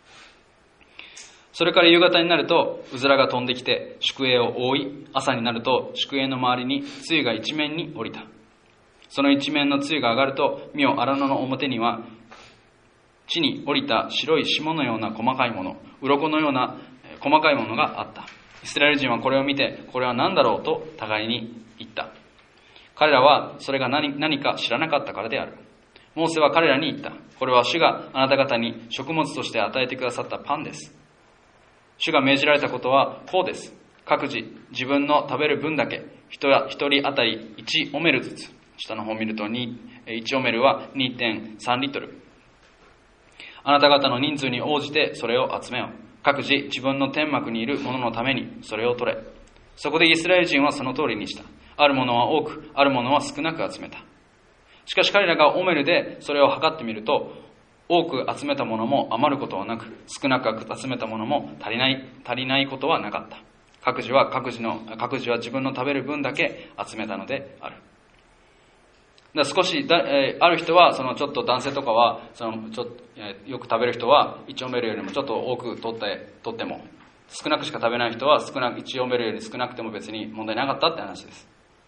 それから夕方になるとうずらが飛んできて宿営を覆い、朝になると宿営の周りに露が一面に降りた。その一面の露が上がると、見よ、荒野の表には地に降りた白い霜のような細かいもの、鱗のような細かいものがあった。イスラエル人はこれを見て、これは何だろうと互いに言った。彼らはそれが何か知らなかったからである。モーセは彼らに言った。これは主があなた方に食物として与えてくださったパンです。主が命じられたことはこうです。各自自分の食べる分だけ、一人当たり1オメルずつ。下の方を見ると1オメルは 2.3 リットル。あなた方の人数に応じてそれを集めよう。各自自分の天幕にいる者のためにそれを取れ。そこでイスラエル人はその通りにした。ある者は多く、ある者は少なく集めた。しかし彼らがオメルでそれを測ってみると、多く集めたものも余ることはなく、少なく集めたものも足りないことはなかった。各自は自分の食べる分だけ集めたのである。だ少しある人は、そのちょっと男性とかはよく食べる人は1オメルよりもちょっと多く取っても、少なくしか食べない人は1オメルより少なくても別に問題なかったって話です。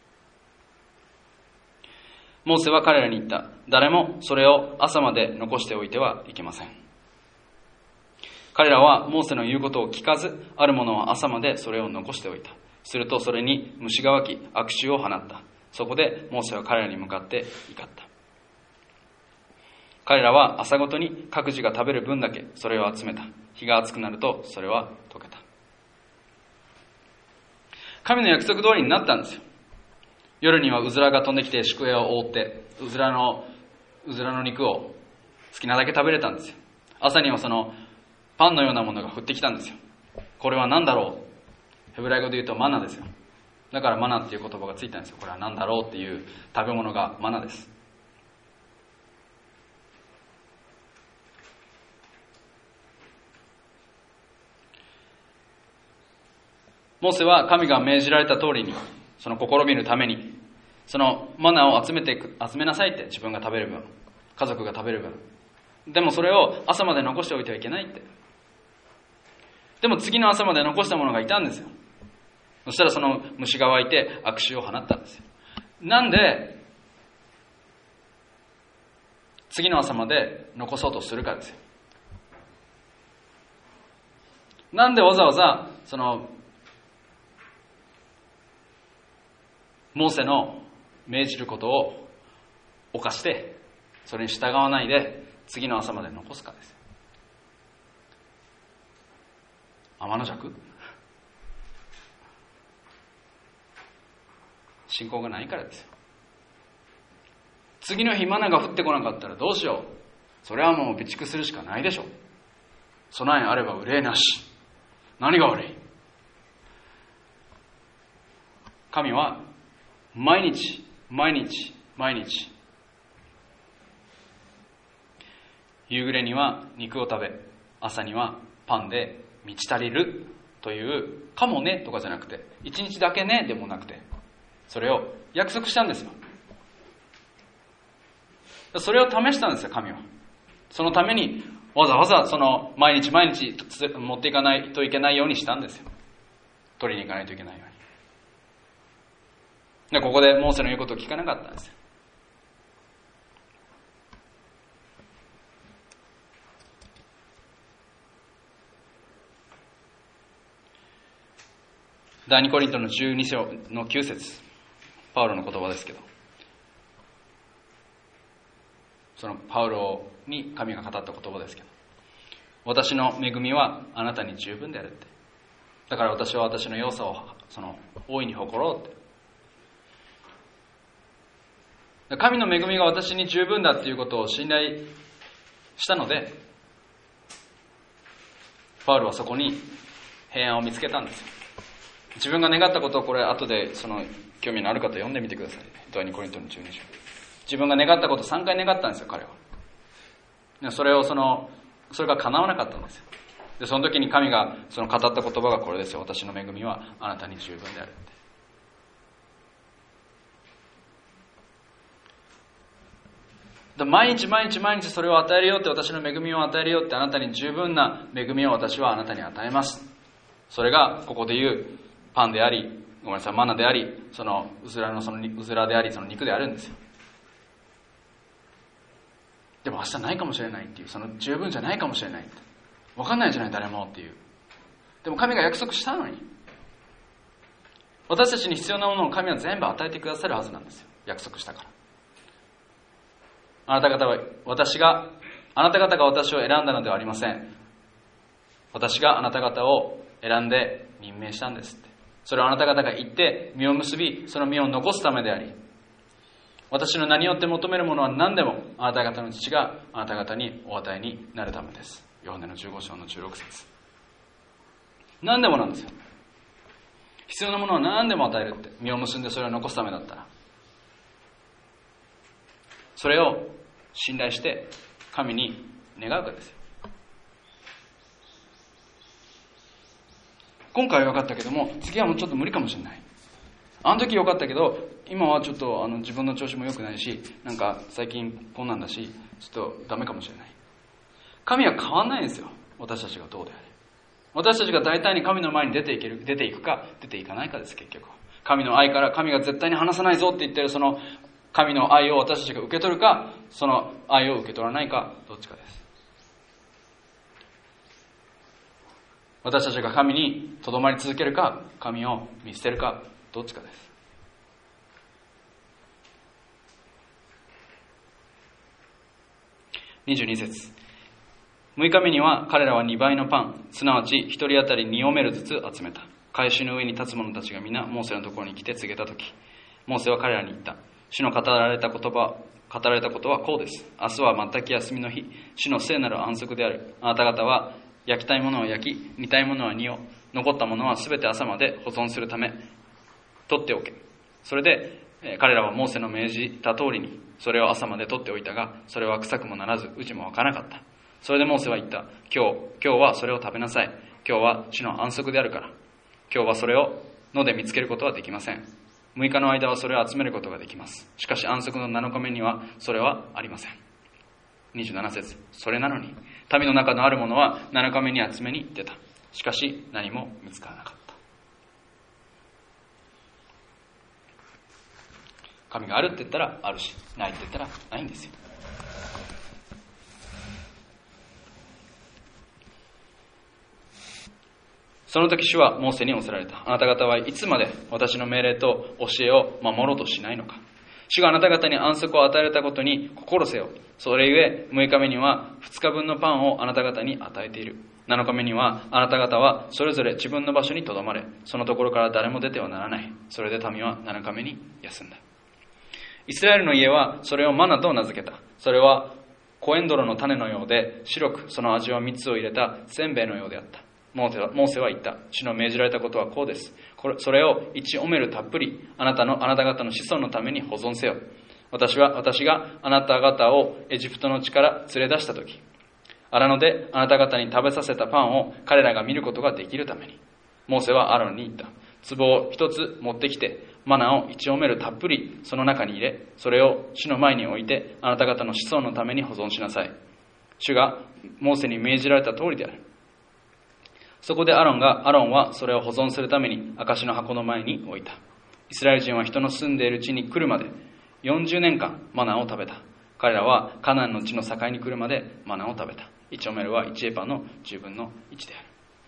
モーセは彼らに言った。誰もそれを朝まで残しておいてはいけません。彼らはモーセの言うことを聞かず、ある者は朝までそれを残しておいた。するとそれに虫が湧き、悪臭を放った。そこでモーセは彼らに向かって怒った。彼らは朝ごとに各自が食べる分だけそれを集めた。日が暑くなるとそれは溶けた。神の約束通りになったんですよ。夜にはうずらが飛んできて宿営を覆って、うずらの肉を好きなだけ食べれたんですよ。朝にはそのパンのようなものが降ってきたんですよ。これは何だろう。ヘブライ語で言うとマナですよ。だからマナっていう言葉がついたんですよ。これは何だろうっていう食べ物がマナです。モーセは神が命じられた通りに、その試みるために、そのマナを集めなさいって、自分が食べる分、家族が食べる分。でもそれを朝まで残しておいてはいけないって。でも次の朝まで残した者がいたんですよ。そしたらその虫が湧いて悪臭を放ったんですよ。なんで次の朝まで残そうとするかですよ。なんでわざわざそのモーセの命じることを犯してそれに従わないで次の朝まで残すかですよ。天の弱？信仰がないからですよ。次の日マナが降ってこなかったらどうしよう。それはもう備蓄するしかないでしょ。備えあれば憂いなし。何が悪い。神は毎日夕暮れには肉を食べ、朝にはパンで満ち足りるというかもねとかじゃなくて、一日だけねでもなくて、それを約束したんですよ。それを試したんですよ、神は。そのためにわざわざその毎日持っていかないといけないようにしたんですよ。取りに行かないといけないように。でここでモーセの言うことを聞かなかったんですよ。第2コリントの12章の9節、パウロの言葉ですけど、そのパウロに神が語った言葉ですけど、私の恵みはあなたに十分であるって。だから私は私の良さを大いに誇ろうって。神の恵みが私に十分だっていうことを信頼したので、パウロはそこに平安を見つけたんですよ。自分が願ったことを、これ後で興味のある方読んでみてください。第2コリントの12章。自分が願ったことを3回願ったんですよ、彼は。それが叶わなかったんですよ。でその時に神が語った言葉がこれですよ。私の恵みはあなたに十分であるって。 毎日毎日毎日それを与えるよって、私の恵みを与えるよって、あなたに十分な恵みを私はあなたに与えます。それがここで言うパンであり、マナであり、そのうずらであり、その肉であるんですよ。でも明日ないかもしれないっていう、その十分じゃないかもしれないって、分かんないじゃない誰もっていう。でも神が約束したのに、私たちに必要なものを神は全部与えてくださるはずなんですよ。約束したから。あなた方が私が私を選んだのではありません。私があなた方を選んで任命したんですって。それをあなた方が言って実を結び、その実を残すためであり、私の名によって求めるものは何でもあなた方の父があなた方にお与えになるためです。ヨハネの15章の16節。何でもなんですよ。必要なものは何でも与えるって。実を結んでそれを残すためだったら、それを信頼して神に願うかですよ。今回は分かったけども、次はもうちょっと無理かもしれない。あの時良かったけど、今はちょっと自分の調子も良くないし、なんか最近こんなんだし、ちょっとダメかもしれない。神は変わんないんですよ。私たちがどうであれ。私たちが大胆に神の前に出ていくか、出ていかないかです、結局。神の愛から、神が絶対に離さないぞって言ってるその神の愛を私たちが受け取るか、その愛を受け取らないか、どっちかです。私たちが神にとどまり続けるか、神を見捨てるか、どっちかです。22節。6日目には彼らは2倍のパン、すなわち1人当たり2オメルずつ集めた。海舟の上に立つ者たちが皆モーセのところに来て告げたとき、モーセは彼らに言った。主の語られたことはこうです。明日は全く休みの日、主の聖なる安息である。あなた方は焼きたいものを焼き、煮たいものは煮よ。残ったものはすべて朝まで保存するため取っておけ。それで彼らはモーセの命じた通りにそれを朝まで取っておいたが、それは臭くもならずうちも湧かなかった。それでモーセは言った。今日はそれを食べなさい。今日は主の安息であるから。今日はそれを野で見つけることはできません。6日の間はそれを集めることができます。しかし安息の7日目にはそれはありません。27節。それなのに民の中のあるものは7日目に集めに出た。しかし何も見つからなかった。神があるって言ったらあるし、ないって言ったらないんですよ。その時主はモーセに仰せられた。あなた方はいつまで私の命令と教えを守ろうとしないのか。主があなた方に安息を与えられたことに心せよ。それゆえ6日目には2日分のパンをあなた方に与えている。7日目にはあなた方はそれぞれ自分の場所にとどまれ。そのところから誰も出てはならない。それで民は7日目に休んだ。イスラエルの家はそれをマナと名付けた。それはコエンドロの種のようで白く、その味は蜜を入れたせんべいのようであった。モーセは言った。主の命じられたことはこうです。それを1オメルたっぷりあなた方の子孫のために保存せよ。私があなた方をエジプトの地から連れ出したとき、荒野であなた方に食べさせたパンを彼らが見ることができるために。モーセはアロンに言った。壺を一つ持ってきて、マナを1オメルたっぷりその中に入れ、それを主の前に置いてあなた方の子孫のために保存しなさい。主がモーセに命じられた通りである。そこでアロンはそれを保存するために証の箱の前に置いた。イスラエル人は人の住んでいる地に来るまで40年間マナーを食べた。彼らはカナンの地の境に来るまでマナーを食べた。1オメルは1エパの10分の1であ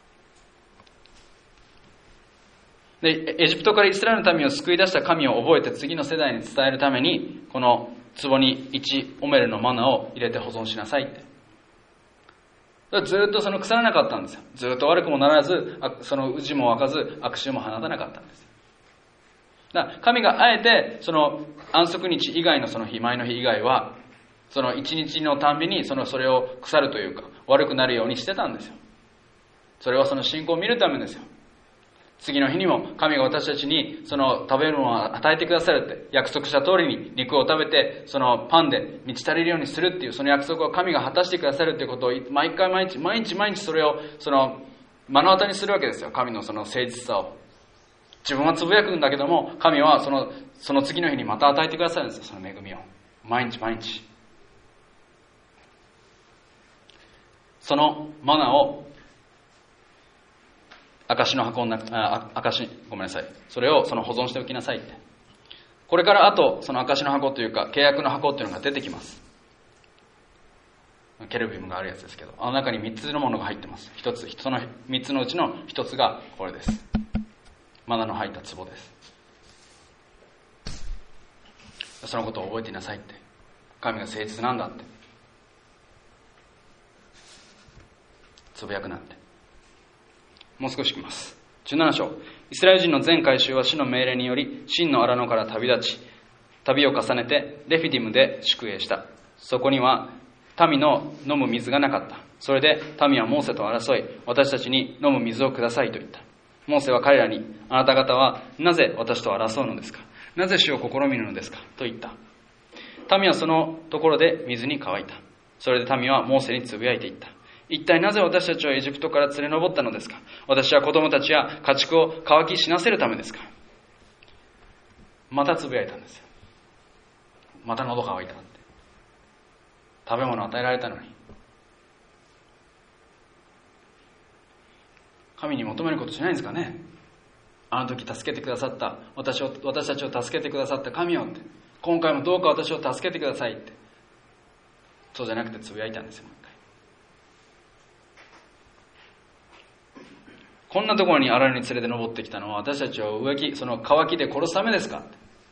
る。で、エジプトからイスラエルの民を救い出した神を覚えて次の世代に伝えるために、この壺に1オメルのマナーを入れて保存しなさいって。ずっとその腐らなかったんですよ。ずっと悪くもならず、そのうじも湧かず、悪臭も放たなかったんです。だから神があえてその安息日以外のその日、前の日以外は、その一日のたんびにそれを腐るというか悪くなるようにしてたんですよ。それはその信仰を見るためですよ。次の日にも神が私たちにその食べるものを与えてくださるって約束した通りに肉を食べてそのパンで満ち足りるようにするっていうその約束を神が果たしてくださるっていうことを毎日それを目の当たりにするわけですよ。神のその誠実さを自分はつぶやくんだけども、神はその次の日にまた与えてくださるんですよ。その恵みを毎日そのマナを証の箱の中、ごめんなさい。それを保存しておきなさいって。これからあと、その証の箱というか、契約の箱っていうのが出てきます。ケルビムがあるやつですけど、あの中に3つのものが入ってます。その3つのうちの1つがこれです。マナの入った壺です。そのことを覚えていなさいって。神が誠実なんだって。つぶやくなって。もう少しいきます。17章。イスラエル人の全改宗は主の命令により、真の荒野から旅立ち、旅を重ねてレフィディムで宿営した。そこには民の飲む水がなかった。それで民はモーセと争い、私たちに飲む水をくださいと言った。モーセは彼らに、あなた方はなぜ私と争うのですか？なぜ主を試みるのですか？と言った。民はそのところで水に乾いた。それで民はモーセにつぶやいていった。一体なぜ私たちをエジプトから連れ上ったのですか？私は子供たちや家畜を乾き死なせるためですか？またつぶやいたんですよ。また喉乾いたって。食べ物与えられたのに。神に求めることしないんですかね？あの時助けてくださった私たちを助けてくださった神よって、今回もどうか私を助けてくださいって、そうじゃなくてつぶやいたんですよ。こんなところに荒野に連れて登ってきたのは、私たちをその渇きで殺すためですか？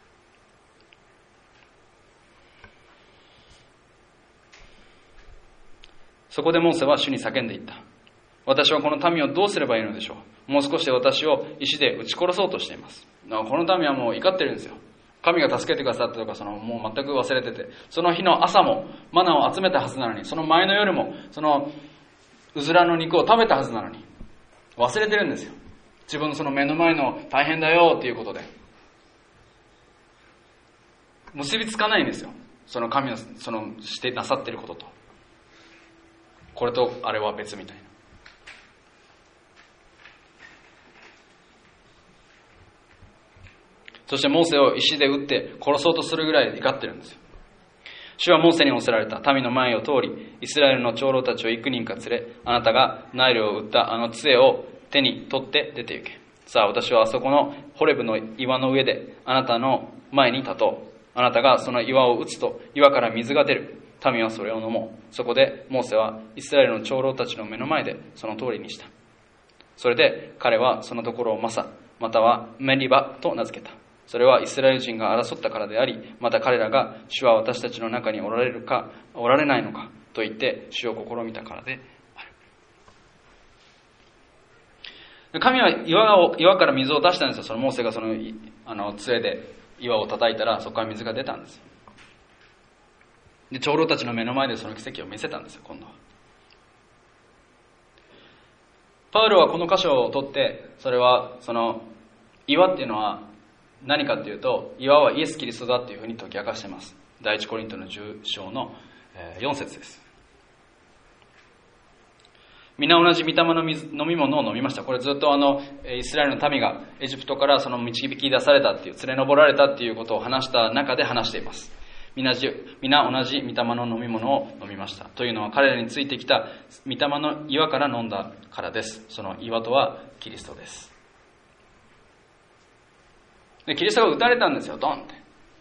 そこでモーセは主に叫んでいった。私はこの民をどうすればいいのでしょう？もう少しで私を石で撃ち殺そうとしています。この民はもう怒ってるんですよ。神が助けてくださったとか、もう全く忘れてて、その日の朝もマナを集めたはずなのに、その前の夜もそのうずらの肉を食べたはずなのに、忘れてるんですよ。自分のその目の前の大変だよっていうことで。結びつかないんですよ。その神のしてなさってることと。これとあれは別みたいな。そしてモーセを石で撃って殺そうとするぐらい怒ってるんですよ。主はモーセに仰せられた。民の前を通り、イスラエルの長老たちを幾人か連れ、あなたがナイルを打ったあの杖を手に取って出て行け。さあ、私はあそこのホレブの岩の上であなたの前に立とう。あなたがその岩を打つと岩から水が出る。民はそれを飲もう。そこでモーセはイスラエルの長老たちの目の前でその通りにした。それで彼はそのところをマサ、またはメリバと名付けた。それはイスラエル人が争ったからであり、また彼らが主は私たちの中におられるかおられないのかと言って主を試みたからである。神は岩から水を出したんですよ。そのモーセが杖で岩を叩いたら、そこから水が出たんですよ。で、長老たちの目の前でその奇跡を見せたんですよ。今度はパウロはこの箇所を取って、それはその岩っていうのは何かっていうと、岩はイエス・キリストだっていうふうに解き明かしています。第一コリントの10章の4節です。皆同じ御霊の飲み物を飲みました。これずっとイスラエルの民がエジプトからその導き出されたっていう、連れ上られたっていうことを話した中で話しています。皆同じ御霊の飲み物を飲みました。というのは彼らについてきた御霊の岩から飲んだからです。その岩とはキリストです。で、キリストが撃たれたんですよ、ドンって。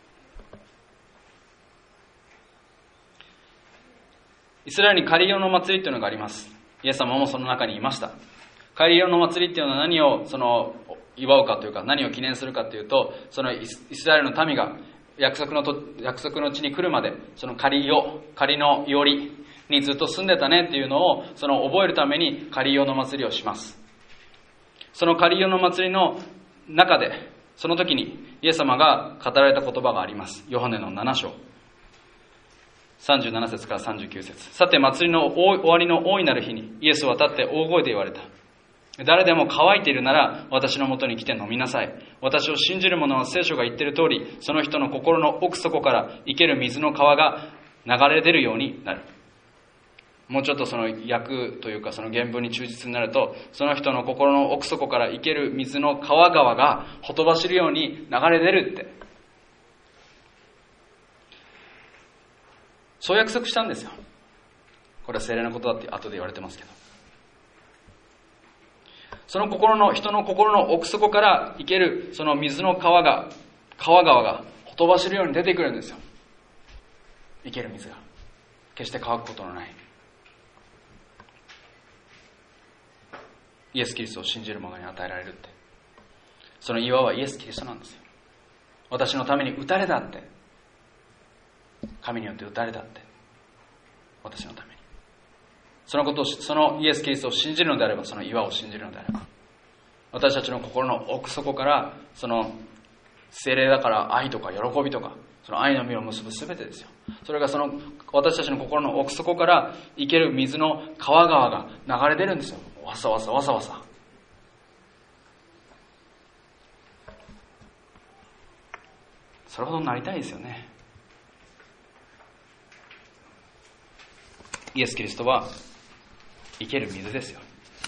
イスラエルにカリオの祭りというのがあります。イエス様もその中にいました。カリオの祭りっていうのは何を祝うかというか、何を記念するかというと、そのイスラエルの民が約束の地に来るまで、その仮のいおりにずっと住んでたねっていうのを覚えるためにカリオの祭りをします。そのカリオの祭りの中で、その時にイエス様が語られた言葉があります。ヨハネの7章37節から39節。さて、祭りの終わりの大いなる日にイエスは立って大声で言われた。誰でも乾いているなら私のもとに来て飲みなさい。私を信じる者は聖書が言っている通り、その人の心の奥底から生ける水の川が流れ出るようになる。もうちょっとその訳というかその原文に忠実になると、その人の心の奥底から生ける水の川がほとばしるように流れ出るって、そう約束したんですよ。 これは聖霊のことだって後で言われてますけど、その心の、人の心の奥底から生けるその水の川川がほとばしるように出てくるんですよ。生ける水が決して乾くことのない、イエス・キリストを信じる者に与えられるって、その岩はイエス・キリストなんですよ。私のために打たれたって、神によって打たれたって、私のために、そのイエス・キリストを信じるのであれば、その岩を信じるのであれば、私たちの心の奥底からその聖霊だから愛とか喜びとか、その愛の実を結ぶすべてですよ。それがその私たちの心の奥底から生ける水の川川が流れ出るんですよ。わさわさわさわさ。それほどになりたいですよね。イエス・キリストは生ける水ですよ。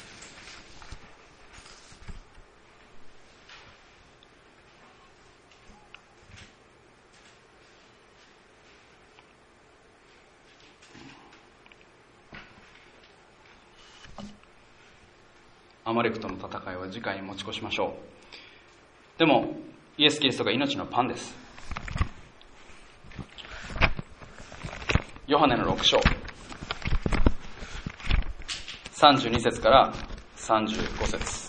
アマレクとの戦いは次回に持ち越しましょう。でもイエス・キリストが命のパンです。ヨハネの6章32節から35節。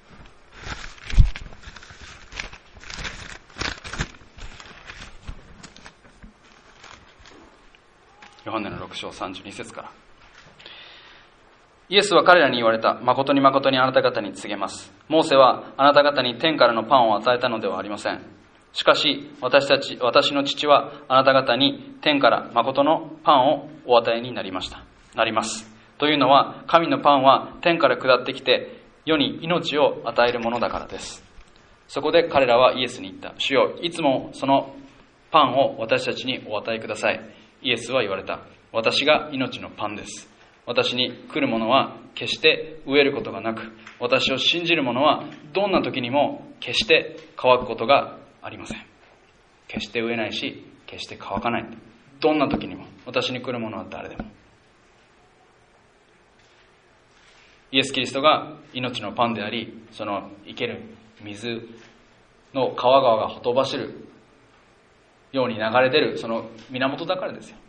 ヨハネの6章32節から。イエスは彼らに言われた。誠に誠にあなた方に告げます。モーセはあなた方に天からのパンを与えたのではありません。しかし私の父はあなた方に天から誠のパンをお与えになります。というのは、神のパンは天から下ってきて世に命を与えるものだからです。そこで彼らはイエスに言った。主よ、いつもそのパンを私たちにお与えください。イエスは言われた。私が命のパンです。私に来る者は決して飢えることがなく、私を信じる者はどんな時にも決して乾くことがありません。決して飢えないし、決して乾かない。どんな時にも、私に来る者は誰でも。イエス・キリストが命のパンであり、その生ける水の川川がほとばしるように流れ出るその源だからですよ。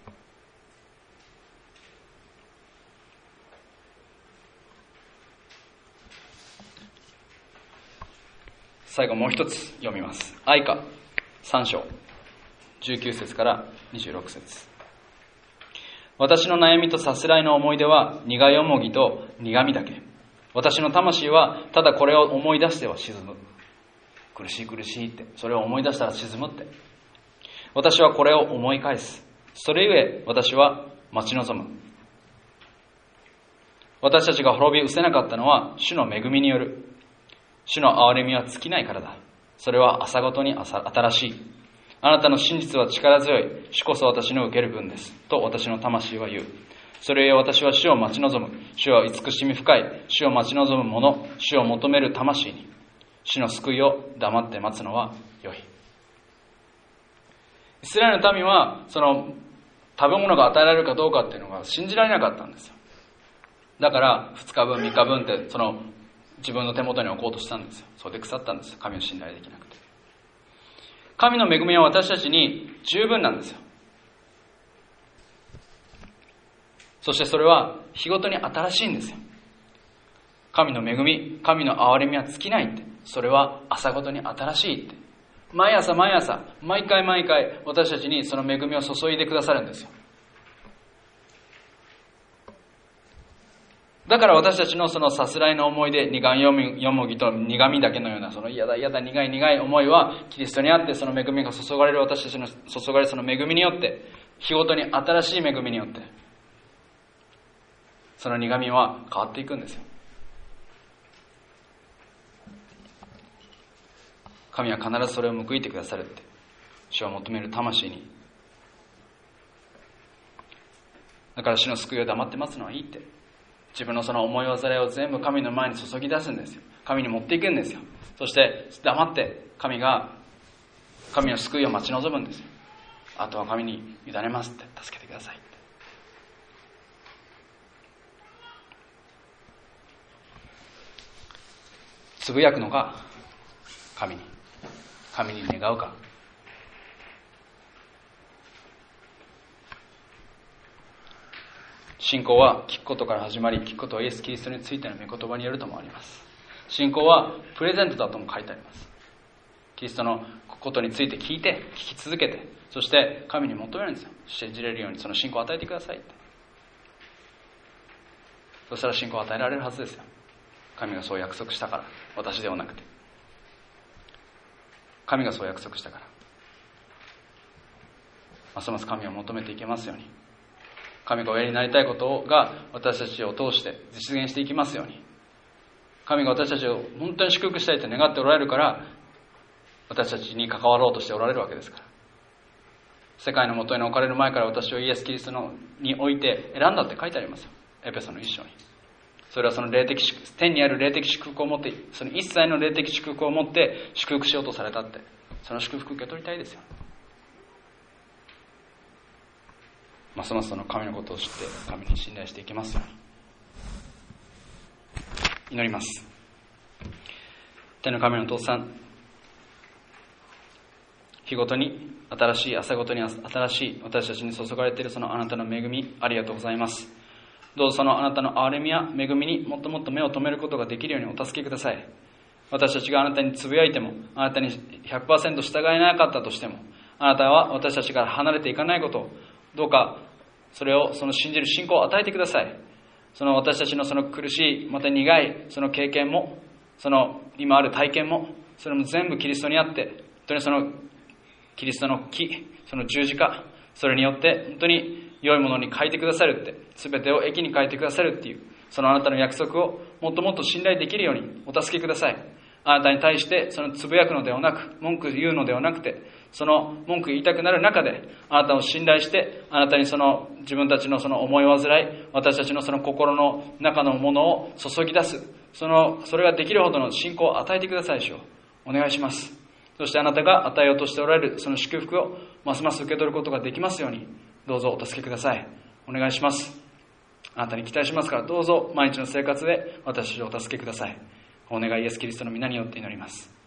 最後もう一つ読みます。愛歌3章19節から26節。私の悩みとさすらいの思い出は苦いよもぎと苦みだけ。私の魂はただこれを思い出しては沈む。苦しい苦しいって、それを思い出したら沈むって。私はこれを思い返す。それゆえ私は待ち望む。私たちが滅び失せなかったのは主の恵みによる。主の憐れみは尽きないからだ。それは朝ごとに新しい。あなたの真実は力強い。主こそ私の受ける分です。と私の魂は言う。それゆえ私は主を待ち望む。主は慈しみ深い。主を待ち望む者、主を求める魂に。主の救いを黙って待つのは良い。イスラエルの民は、その食べ物が与えられるかどうかっていうのが信じられなかったんですよ。だから2日分3日分ってその自分の手元に置こうとしたんですよ。それで腐ったんですよ。神を信頼できなくて。神の恵みは私たちに十分なんですよ。そしてそれは日ごとに新しいんですよ。神の恵み、神の憐れみは尽きないって。それは朝ごとに新しいって。毎朝毎朝、毎回毎回私たちにその恵みを注いでくださるんですよ。だから私たちのそのさすらいの思いで苦いよもぎと苦みだけのようなその嫌だ嫌だ苦い苦い思いはキリストにあってその恵みが注がれる私たちの注がれるその恵みによって日ごとに新しい恵みによってその苦みは変わっていくんですよ。神は必ずそれを報いてくださるって主を求める魂に。だから主の救いを黙って待つのはいいって自分のその思い煩いを全部神の前に注ぎ出すんですよ。神に持っていくんですよ。そして黙って神の救いを待ち望むんですよ。あとは神に委ねますって助けてくださいって。 つぶやくのか、神に願うか。信仰は聞くことから始まり、聞くことはイエス・キリストについての御言葉によるともあります。信仰はプレゼントだとも書いてあります。キリストのことについて聞き続けて、そして神に求めるんですよ。信じれるようにその信仰を与えてくださいって。そしたら信仰を与えられるはずですよ。神がそう約束したから、私ではなくて。神がそう約束したから。ますます神を求めていけますように。神がおやりになりたいことが私たちを通して実現していきますように。神が私たちを本当に祝福したいと願っておられるから、私たちに関わろうとしておられるわけですから。世界のもとに置かれる前から私をイエス・キリストに置いて選んだって書いてありますよ。エペソの一章に。それはその天にある霊的祝福を持って、その一切の霊的祝福を持って祝福しようとされたって、その祝福受け取りたいですよ。ますますその神のことを知って神に信頼していきますように祈ります。天の神のお父さん、日ごとに新しい、朝ごとに新しい私たちに注がれているそのあなたの恵み、ありがとうございます。どうぞそのあなたの憐れみや恵みにもっともっと目を留めることができるようにお助けください。私たちがあなたにつぶやいても、あなたに 100% 従えなかったとしても、あなたは私たちから離れていかないことを、どうかその信じる信仰を与えてください。その私たちのその苦しい、また苦いその経験も、その今ある体験も、それも全部キリストにあって、本当にそのキリストの木、その十字架、それによって本当に良いものに変えてくださるって、全てを益に変えてくださるっていう、そのあなたの約束をもっともっと信頼できるようにお助けください。あなたに対してそのつぶやくのではなく、文句言うのではなくて、その文句言いたくなる中であなたを信頼して、あなたにその自分たちのその思い煩い、私たちのその心の中のものを注ぎ出す、それができるほどの信仰を与えてくださいしよう。お願いします。そしてあなたが与えようとしておられるその祝福をますます受け取ることができますように、どうぞお助けください。お願いします。あなたに期待しますから、どうぞ毎日の生活で私をお助けください。お願いイエスキリストの皆によって祈ります。